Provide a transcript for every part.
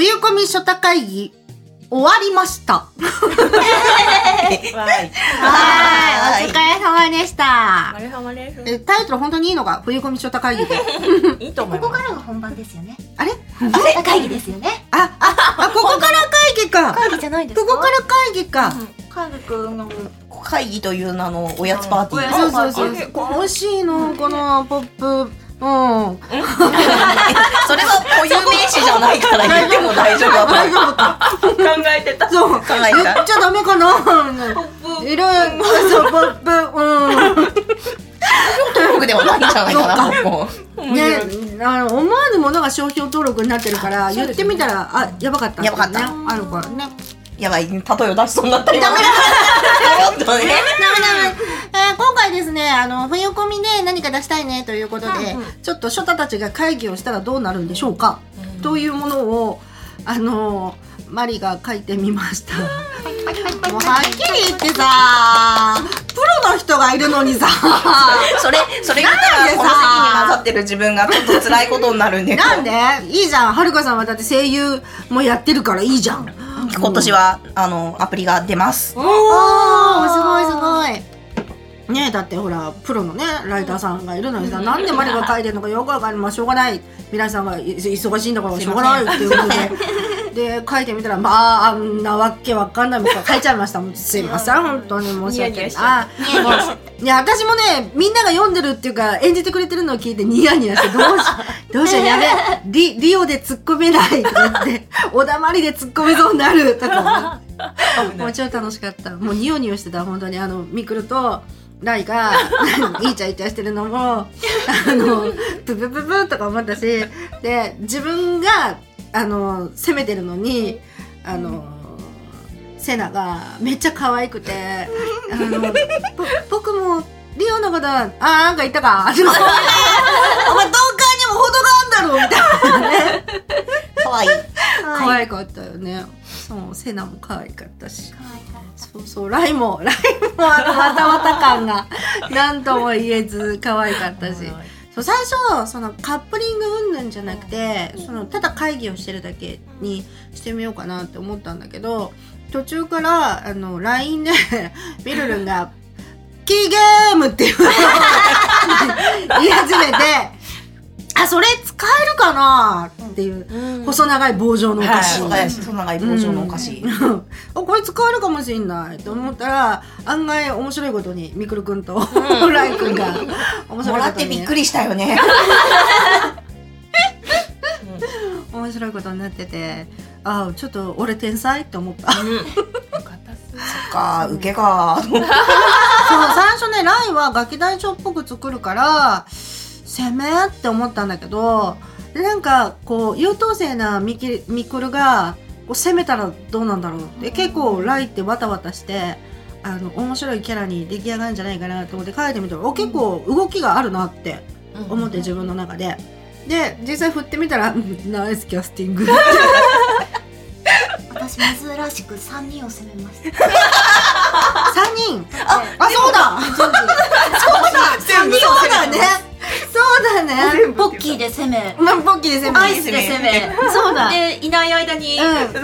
冬コミ初太会議終わりました。はい、お疲れ様でした。タイトル本当にいいのか、冬コミ初太会議で。 いいと思います。 ここからが本番ですよね。 あれ？ 初太会議ですよね。 ここから会議か。 会議じゃないですか。 ここから会議か。 カルくんの会議という名のおやつパーティー。 そう。美味しいのこのポップ。それは固有名詞じゃないから言っても大丈夫だと思う。考えてた。 そう。言っちゃダメかな。いろいろポップ。 登録ではないんじゃないかな。 ね、思わぬものが商標登録になってるから言ってみたらやばかった。 やばかった。 あるからね。 やばい、例えを出しそうになったり。ダメだ。ダメ。 今回ですね、冬コミで何か出したいねということで、ちょっとショタたちが会議をしたらどうなるんでしょうか、というものをマリが書いてみました。もうはっきり言ってさ、プロの人がいるのにさ、 それ言ったらこの席に混ざってる自分がちょっと辛いことになるんで。 なんで？いいじゃん。はるかさんはだって声優もやってるからいいじゃん。 今年はアプリが出ます。 すごいね。だってほらプロのねライターさんがいるのにさ、なんでマリが書いてるのかよくわかんない。まあしょうがない、皆さんが忙しいんだからしょうがないっていうことで書いてみたら、あんなわけわかんないもん書いちゃいました。もうすいません、本当に申し訳ない。いや私もね、みんなが読んでるっていうか演じてくれてるのを聞いてニヤニヤして、どうしよう、やべえ、リオで突っ込めないとか言っておだまりで突っ込めそうになるとかもう超楽しかった。もうニヨニヨしてた。本当にミクルとライがイチャイチャしてるのもププププとか思ったし、で自分が攻めてるのにセナがめっちゃ可愛くて僕もリオのことなんか言ったかお前どうかにも程があんだろみたいなね。可愛かったよね。そう、セナも可愛かったし、そうライもまたまた感が何とも言えず可愛かったし、そう最初そのカップリング云々じゃなくて、ただ会議をしてるだけにしてみようかなって思ったんだけど、途中からLINE でビルルンがキーゲームって言い始めて、それ使えるかなっていう、細長い棒状のお菓子、 細長い棒状のお菓子、 これ使えるかもしれないと思ったら、案外面白いことにミクルくんとライくんが面白いことにもらってびっくりしたよね。 面白いことになってて、ちょっと俺天才って思った。そっか、受けが。 そう、最初ね、ライはガキ大将っぽく作るから攻めって思ったんだけど、なんかこう優等生なミクルがこう攻めたらどうなんだろうって、結構ライってわたわたして面白いキャラに出来上がるんじゃないかなと思って書いてみたら、結構動きがあるなって思って、自分の中で実際振ってみたらナイスキャスティング。 私珍しく3人を攻めました。 3人？そうだね。 ポッキーで攻め、 ポッキーで攻め、 アイスで攻め、そうだ。でいない間に言葉攻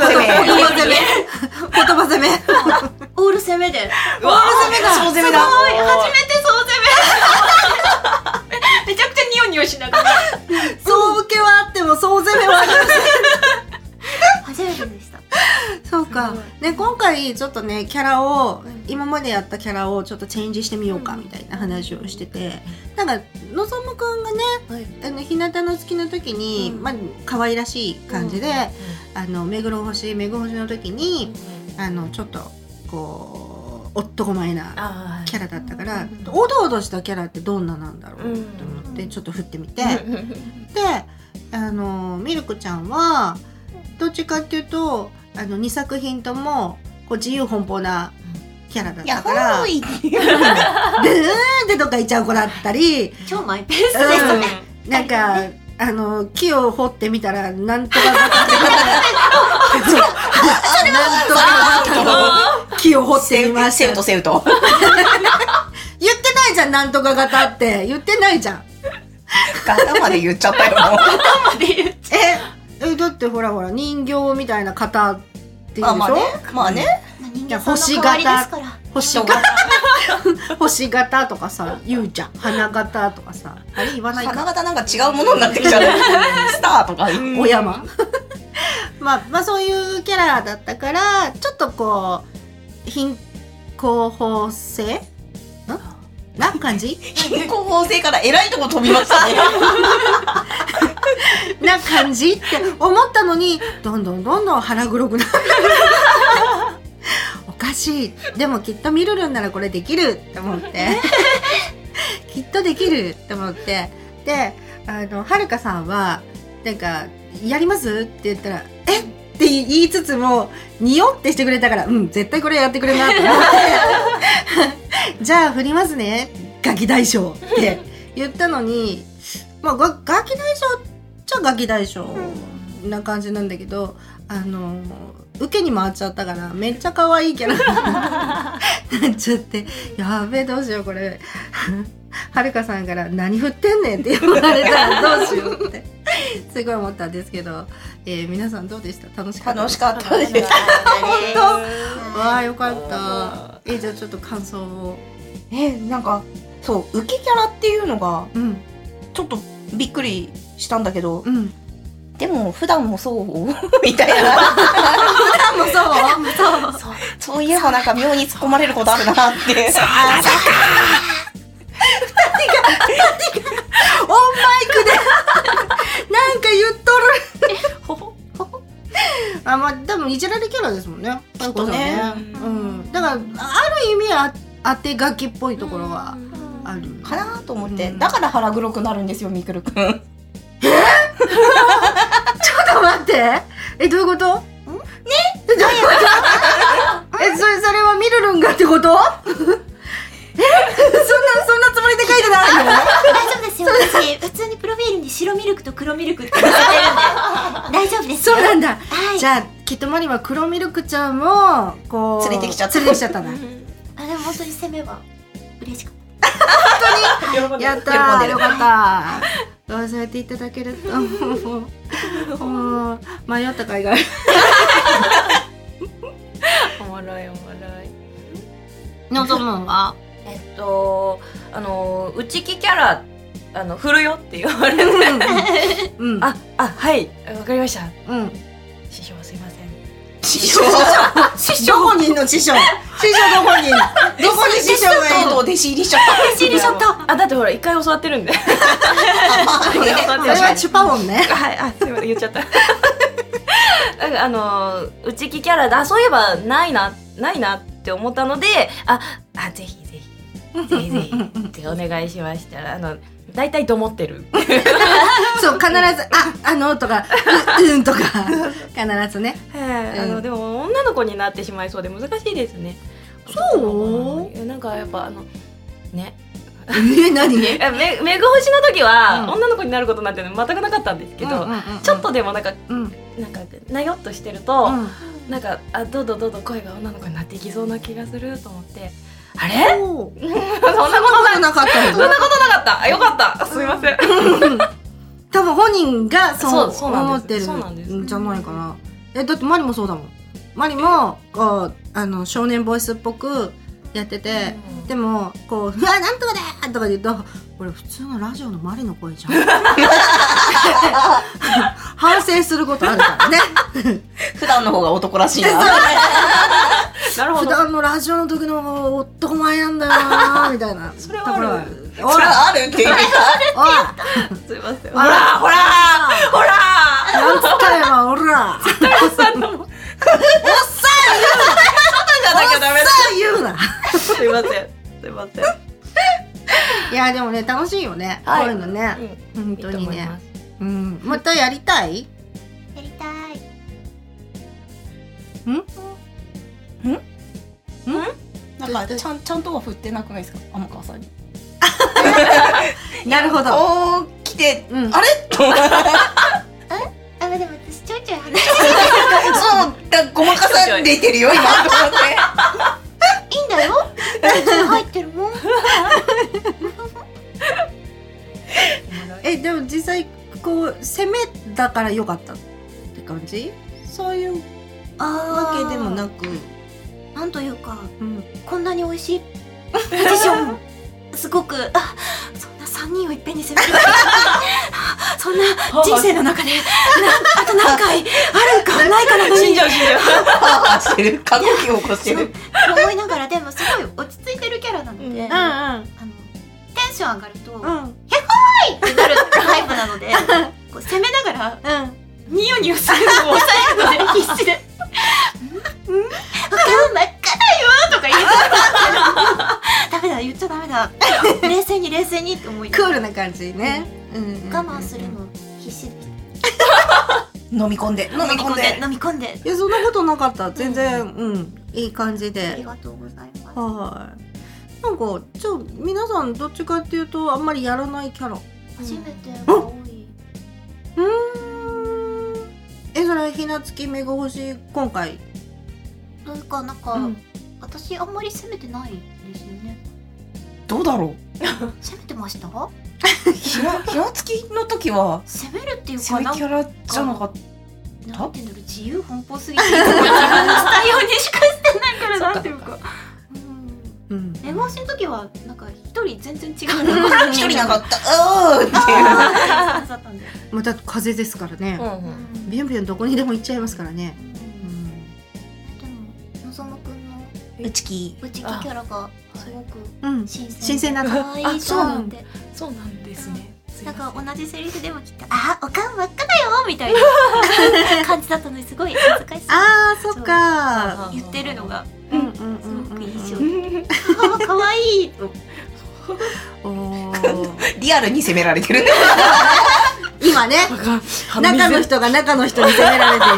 め、オール攻めで、 総攻めだ。 初めて総攻め。めちゃくちゃニヨニヨしながら。 総受けはあっても総攻めはありません。 初めてでした。 そうか。ね、今回ちょっとね、キャラを、今までやったキャラをちょっとチェンジしてみようかみたいな話をしてて、なんかのぞむくんがね、日向の月の時に、可愛らしい感じで、目黒星の時にちょっとこう男前なキャラだったから、おどおどしたキャラってどんななんだろうと思ってちょっと振ってみて、でミルクちゃんはどっちかっていうと2作品ともこう自由奔放なキャラだったから、ででどっか行っちゃう子だったり、 超マイペースですね。 なんか木を掘ってみたらなんとか木を掘ってみました。 セウト言ってないじゃん、なんとか型って言ってないじゃん。 型まで言っちゃったよ。 だってってほら人形みたいな型っていうでしょ。 まあね、まあね。 人間さんの代わりですから星型とかさ言うじゃん。花形とかさ、あれ言わないか。 花形なんか違うものになってきちゃう。スターとかお山まあそういうキャラだったから、ちょっとこう貧困法性な感じ貧困法制から偉いとこ飛びましたね。 な感じって思ったのに、どんどん腹黒くなる。おかしい。でもきっとミルルンならこれできるって思ってきっとできるって思って、ではるかさんはなんかやりますって言ったらえって言いつつもによってしてくれたから、絶対これやってくれなと思ってじゃあ振りますねガキ大将って言ったのに、まあガキ大将じゃガキ大将な感じなんだけど、受けに回っちゃったからめっちゃ可愛いキャラになっちゃって、やべえどうしようこれはるかさんから何振ってんねんって言われたらどうしようってすごい思ったんですけど、皆さんどうでした？楽しかった？ 楽しかったです。 本当？わあよかった。じゃあちょっと感想を。 なんかそう受けキャラっていうのがうんちょっとびっくりしたんだけど、 うんでも普段もそうみたいな。そういえばなんか妙に突っ込まれることあるなって。 オンマイクでなんか言っとる。まあでもいじられキャラですもんね。 きっとね。 だからある意味当て書きっぽいところはあるかなと思って、だから腹黒くなるんですよみくるくん。 ちょっと待って、どういうこと？どういうこと？それはミルルンがってこと？そんなつもりで書いてないの？ 大丈夫ですよ。私普通にプロフィールに白ミルクと黒ミルクって載せてるんで大丈夫ですよ。 そうなんだ。 はい。 じゃあきっとマリは黒ミルクちゃんもこう連れてきちゃったんだ。 でも本当に攻めは嬉しかった。 やったー、よかったー。そうやっていただけるともう迷った甲斐がある。 おもろい。 のぞむんは内気キャラ振るよって言われてはいわかりました。師匠すいません。 師匠どこにいんの師匠？師匠どこにいんの？どこに師匠がいんの？ 弟子入りしちゃった。 弟子入りしちゃった。 だってほら一回教わってるんで。 それはチュパオンね。 はいすいません言っちゃった。内気キャラだそういえばないなって思ったのでぜひってお願いしましたらだいたいと思ってる。 そう必ずとかとか必ずね。 でも女の子になってしまいそうで難しいですね。 そう？ なんかやっぱね。 何？ メグ星の時は女の子になることなんて全くなかったんですけど、ちょっとでもなんかなよっとしてるとなんかどんどん声が女の子になっていきそうな気がすると思って。あれ？そんなことなかった。 そんなことなかった。よかった。すみません。 多分本人がそう思ってるんじゃないかな。だってマリもそうだもん。マリもこう少年ボイスっぽくやってて、でもこう「うわなんとかだ!」とか言うとこれ普通のラジオのマリの声じゃん。反省することあるからね。 普段の方が男らしいな。 なるほど。 普段のラジオの時の方が男前なんだよなみたいな。 それはある。 それはあるって言うか。 すいません。 ほらなんつったよおら。 おっさんの。 言うな。 すいません。 いやでもね楽しいよね。こういうのね。本当にね。またやりたい？ やりたい。 なんかちゃんとは振ってなくないですか天川さんに。 なるほど。 おー来てあれ？ でも私ちょいちょい話そうごまかされてるよ今と思って。 いいんだよ。入ってるもん。 でも実際こう攻めだから良かったってって感じ？そういうあわけでもなく、 なんというか、 うん、 こんなに美味しいポジションすごく、そんな3人をいっぺんに攻めるそんな人生の中であと何回あるかないかなのに死んじゃうしてる過呼吸を起こしてる。 思いながら、でもすごい落ち着いてるキャラなので、 うんテンション上がると、 うんってなるタイプなので、こう攻めながらニヤニヤするのを抑えるので必死で「真っ赤だよ!」とか言ってダメだ、言っちゃダメだ、冷静に冷静にって思いながらクールな感じね、 我慢するの必死で飲み込んで飲み込んでいやそんなことなかった、全然いい感じありで、 がとうございます。 はいなんかじゃあ皆さんどっちかっていうとあんまりやらないキャラ。 初めてが多い。 それひなつきめぐ星今回というかなんか、私あんまり攻めてないですよね。 どうだろ攻めてました？ う。ひなつきの時は攻めるっていうか強いキャラじゃなかった。 なんていうんだろう、自由奔放すぎて自分のしたいようにしかしてないからなんていうか。寝坊しの時はなんか一人全然違う一人なかったおーっていう感じだったんで。 また風邪ですからね、ビュンビュンどこにでも行っちゃいますからね、 でものぞむくんの内気キャラがすごく新鮮な可愛いと思って。 そうなんですね。 なんか同じセリフでもきっと「あ、おかん真っ赤だよ」みたいな感じだったのですごい恥ずかしい。 あーそっか言ってるのがすすごく印象的。あ、可愛いと。 リアルに責められてる。 今ね中の人が中の人に責められてい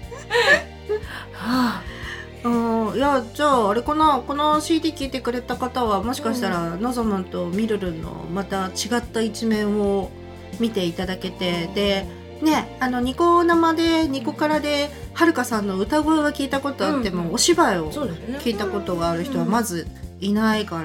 る。いやじゃああれかな、この CD 聴いてくれた方はもしかしたらのぞむんとみるるんのまた違った一面を見ていただけて、でね、ニコ生でニコカラではるかさんの歌声は聞いたことあっても、お芝居を聞いたことがある人はまずいないから、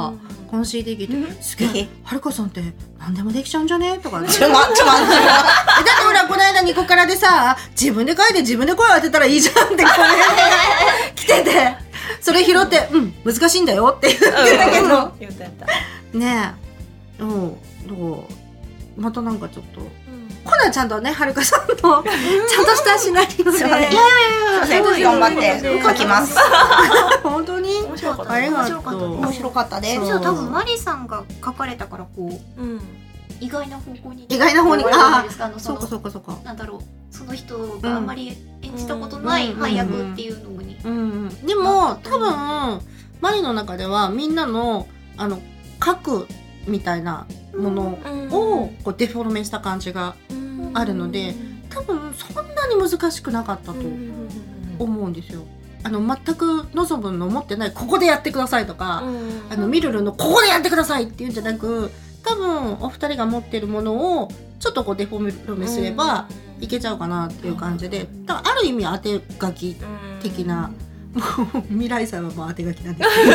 この CD 聞いて、すげえはるかさんって何でもできちゃうんじゃねとかね。だってほらこの間ニコカラでさ、自分で書いて自分で声当てたらいいじゃんってコメントが来てて、それ拾って難しいんだよって言ってたけどねえ、どうまたなんかちょっとコナンちゃんとね、はるかさんのちゃんとしたシナリオで、 頑張って書きます。 本当に面白かった。 ありがとう。 面白かったです。 じゃあ多分マリさんが書かれたからこう意外な方向に意外な方にそうかそうかそうか。 なんだろう、その人があんまり演じたことない配役っていうのに。 でも多分マリの中ではみんなの書くみたいなものをこうデフォルメした感じがあるので、多分そんなに難しくなかったと思うんですよ。全くのぞむの持ってないここでやってくださいとか、みるるのここでやってくださいっていうんじゃなく、多分お二人が持ってるものをちょっとこうデフォルメすればいけちゃうかなっていう感じで、だからある意味当て書き的な、もう未来さんはもう当て書きなんですけ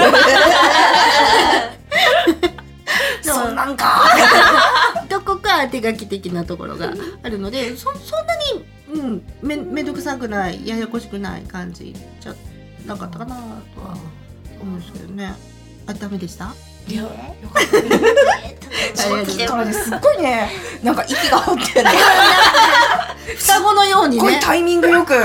どそんなんかどこか当て書き的なところがあるので、そんなに、めんどくさくないややこしくない感じじゃなかったかなとは思うんですけどね。ダメでした？ いや、よかっすっごいね、なんか息が合ってるね。 双子のようにね。 すごいタイミングよく。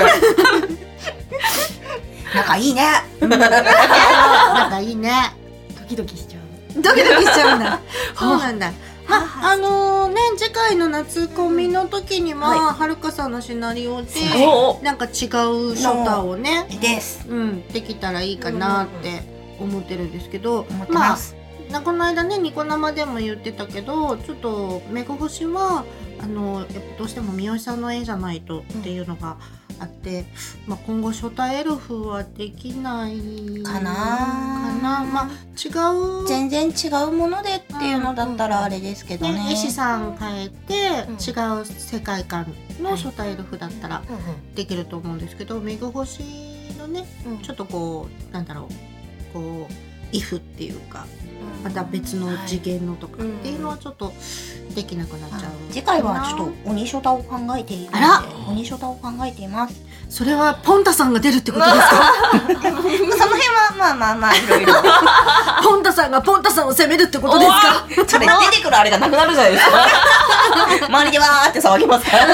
仲いいね。 仲いいね。 た。ドキドキしちゃう。 ドキドキしちゃうんだ。そうなんだ。次回の夏コミの時にははるかさんのシナリオでなんか違うショタをね、できたらいいかなって思ってるんですけど、まあこの間ねニコ生でも言ってたけど、ちょっとめぐ星はやっぱどうしても三好さんの絵じゃないとっていうのがあって、今後初対エルフはできないかな。 違う全然違うものでっていうのだったらあれですけどね。 絵師さん変えて違う世界観の初対エルフだったらできると思うんですけど、めぐ星のねちょっとこうなんだろう、こう if っていうかまた別の次元のとかっていうのはちょっとできなくなっちゃう。 次回はちょっと鬼ショタを考えているので、鬼ショタを考えています。 それはポンタさんが出るってことですか？ その辺はまあいろいろ。 ポンタさんがポンタさんを責めるってことですか？ それ出てくるあれがなくなるじゃないですか。周りでわーって騒ぎますから。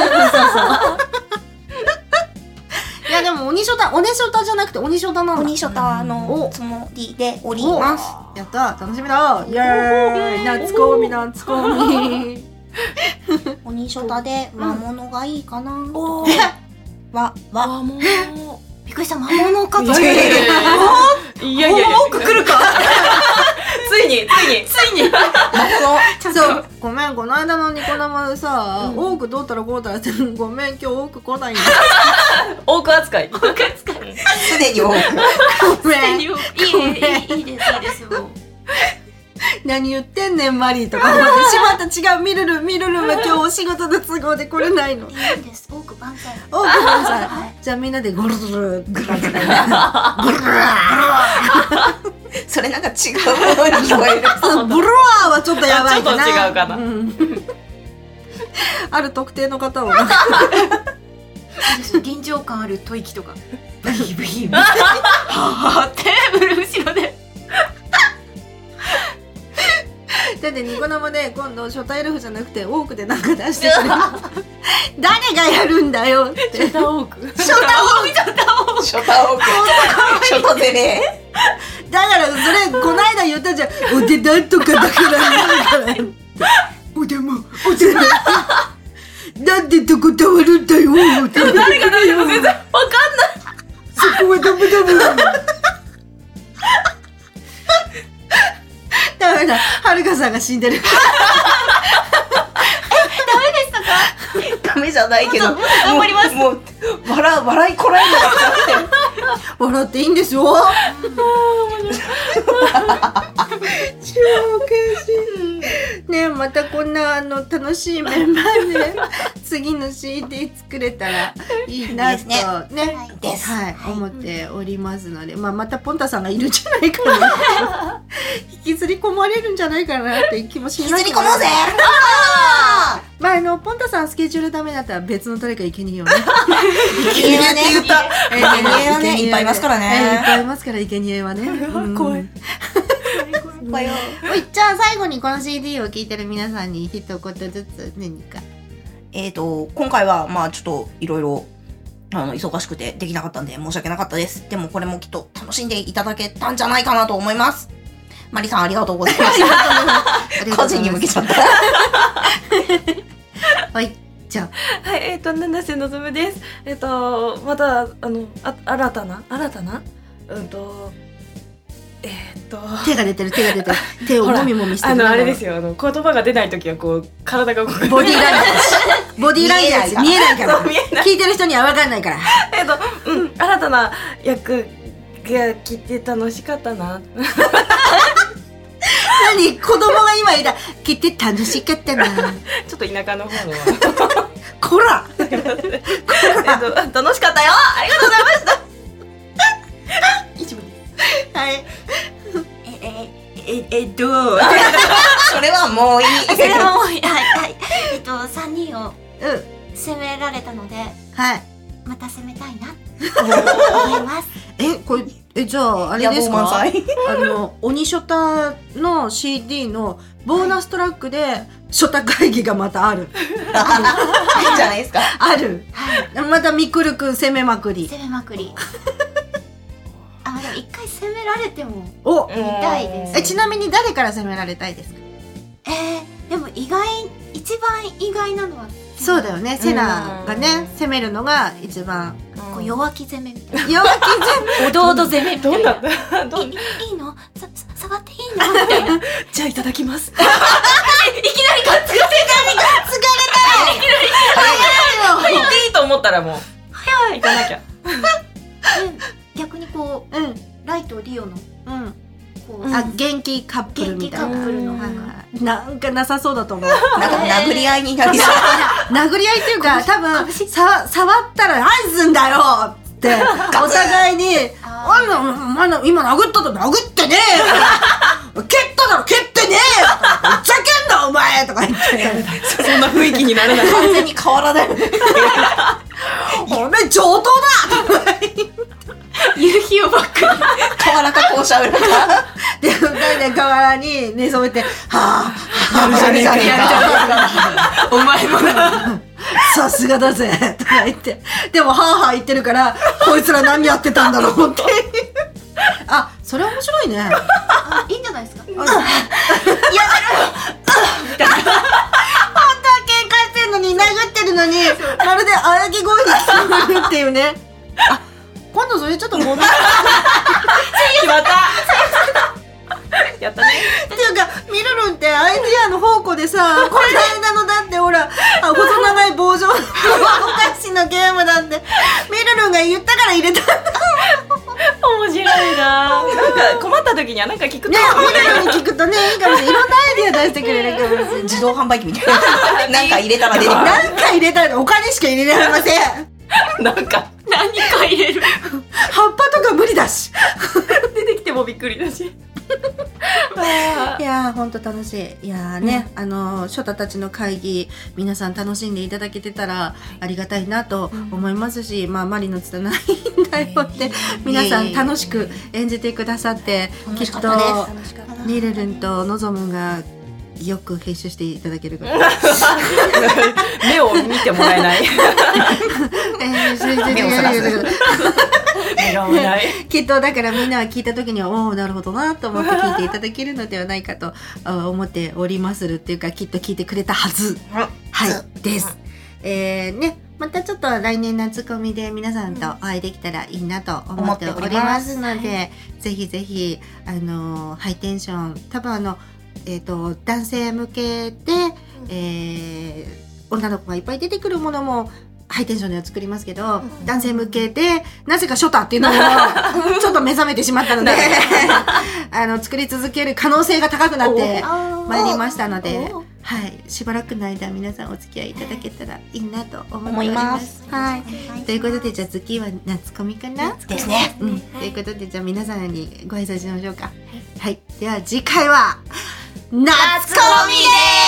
いやでも鬼ショタじゃなくて鬼ショタなんだ。 鬼ショタのつもりでおります。 やった楽しみだ。イエーイ夏コミ夏コミ。 鬼ショタで魔物がいいかな。 魔物。びっくりした魔物かと。 いや多く来るか。ついにそうごめんこの間のニコ生でさ多くどうたらこうたらってごめん今日多く来ないんだ。 多く扱い。 すでに多く。 ごめんいいですよ。 何言ってんねんマリーとか思ってしまった違うミルルは今日お仕事の都合で来れないの。 いいです多く万歳。 多く万歳。じゃあみんなでゴルルグラグラそれなんか違うものに聞こえる。 ブルワーはちょっとやばいかな。 ちょっと違うかな。 ある特定の方を臨場感ある吐息とかブヒブヒはーって後ろでだってニコ生で今度初対エルフじゃなくて多くでなんか出してくれる誰がやるんだよってショタ多くショタ攻め。 だからそれこないだ言ったじゃんお手なんとかだからなんだってお手なんでとこたわるんだよって誰が何でも全然わかんない。 そこはダメダメだはるかさんが死んでる。 ダメじゃないけど頑張ります。 もう笑いこらえるのが笑っていいんですよ。超おかしいね。またこんな楽しいメンバーで次の CD 作れたらいいなとねはい思っておりますので、またポンタさんがいるんじゃないかな引きずり込まれるんじゃないかなっていう気もしない。 引きずり込もうぜ。 ポンタさんスケジュールダメだったら別の誰か行けにえよね。 生贄はねいっぱいいますからね。 いっぱいいますから生贄はね。 怖い。 じゃあ最後にこの CD を聴いてる皆さんに一言ずつ何か。 今回はちょっといろいろ忙しくてできなかったんで申し訳なかったです。でもこれもきっと楽しんでいただけたんじゃないかなと思います。マリさんありがとうございました。個人に向けちゃった。 はいじゃあはい七瀬のぞむです。また新たな手が出てる手をもみもみしてる。 あれですよ言葉が出ないときはこう体が動く。 ボディーランゲージ見えないから聞いてる人には分かんないから。 新たな役が来て楽しかったな。 何子供が今言った来て楽しかったな。 ちょっと田舎の方のこら楽しかったよ。ありがとうございました。以上です。 はいそれはもういい。 それはもうはい3人を攻められたのではいまた攻めたいなと思います。 これじゃああれですか鬼ショタの CD のボーナストラックでショタ会議がまたある。 いいんじゃないですか。 ある。またみくるくん攻めまくり。 でも一回攻められてもお見たいです。 ちなみに誰から攻められたいですか？ でも一番意外なのはそうだよね。セナがね攻めるのが一番こう弱気攻めみたいな。 弱気攻め。 おどおど攻めみたいな。いいの？触っていいの？みたいな。 じゃあいただきます。 いきなりガッツが言っていいと思ったらもう行かなきゃ。 逆にこうライトリオの元気カップルみたいな。 元気カップルのなんかなさそうだと思う。 殴り合いになりそう。 殴り合いっていうか多分触ったら何すんだよってお互いにあんな、お前の今殴ったと殴ってねえよ蹴っただろ蹴ってねえよとか言って、ふざけんなお前とか言って。 そんな雰囲気にならない。 完全に河原だよね。 お前上等だとか言って。 夕日をバックに河原か校舎裏か。 で、二人で河原に寝そべって、はぁ、 やるじゃねえか。 お前もなさすがだぜとか言って。でも、はぁはぁ言ってるから、こいつら何やってたんだろうって。あ、それ面白いね。 あ、いいんじゃないですか。 本当は喧嘩してんのに、殴ってるのに、まるで荒木声に聞こえるっていうね。あ、今度それちょっともめ。 決まったやったね。 っていうか、ミルルンってアイディアの宝庫でさ、この間のだってほら、細長い棒状のお菓子のゲームなんて、ミルルンが言ったから入れたんだ。 面白いな。なんか困った時にはなんか聞くとね、ミルルンに聞くとね、いいかもしれない。いろんなアイディア出してくれるかもしれない。 自動販売機みたいな。なんか入れたら出てくる。 なんか入れたらお金しか入れられません。 なんか何か入れる。 葉っぱとか無理だし。 出てきてもびっくりだし。 いやーほんと楽しい。いやーね、ショタたちの会議皆さん楽しんでいただけてたらありがたいなと思いますし、まあマリの拙いんだよって皆さん楽しく演じてくださって、きっとミルルンとノゾムがよく編集していただけるから目を見てもらえない。 目をそらす。 目がない。 きっとだからみんなは聞いた時にはおおなるほどなと思って聞いていただけるのではないかと思っておりまするっていうか、きっと聞いてくれたはず、はいです。ね、またちょっと来年夏コミで皆さんとお会いできたらいいなと思っておりますので、ぜひぜひハイテンション、多分男性向けで、女の子がいっぱい出てくるものもハイテンションでは作りますけど、男性向けでなぜかショタっていうのもちょっと目覚めてしまったので作り続ける可能性が高くなってまいりましたので、はい、しばらくの間皆さんお付き合いいただけたらいいなと思っております。はい、ということでじゃあ次は夏コミかなですね。 ということでじゃあ皆さんにご挨拶しましょうか。はい、では次回は夏コミです。